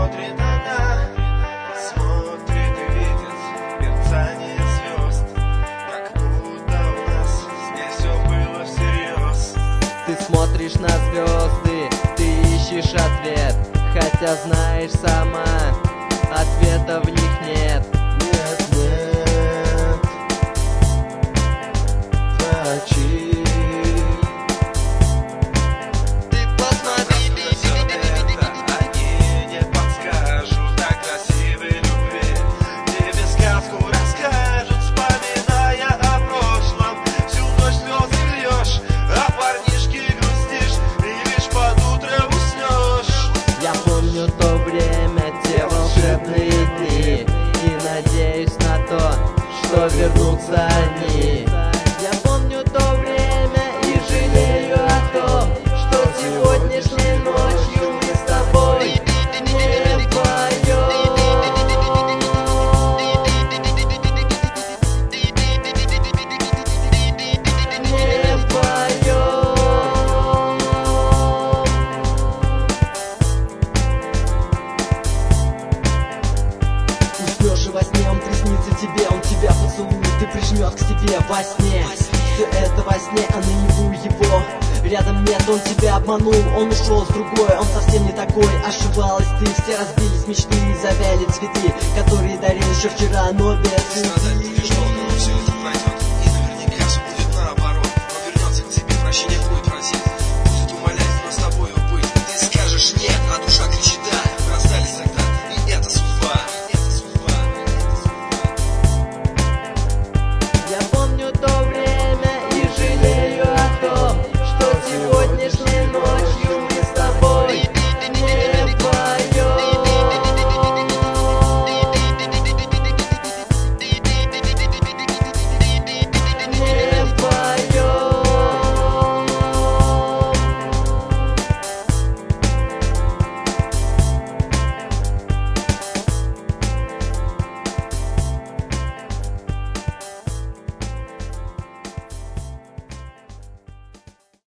смотрит она, смотрит и видит мерцание звезд, как будто у нас здесь все было всерьез. Ты смотришь на звезды, ты ищешь ответ, хотя знаешь сама, ответа в них нет. Нет, нет, врачи. Ты посмотри, все это они не подскажут о красивой любви. Тебе сказку расскажут, вспоминая о прошлом. Всю ночь слезы льешь, а парнишке грустишь, и лишь под утро уснешь. Я помню то время, те волшебные дни, и надеюсь на то, что вернутся они. Я помню то время и жалею о том, что сегодняшней ночью мы с тобой не поем. Не поем. Уснешь и во сне он приснится тебе, он тебя поцелует и прижмет к себе во сне. Все это во сне, а наяву его рядом нет, он тебя обманул, он ушел с другой, он совсем не такой. Ошибалась ты, все разбились мечты и завяли цветы, которые дарил еще вчера, но без Сказать будешь, что все это пройдет.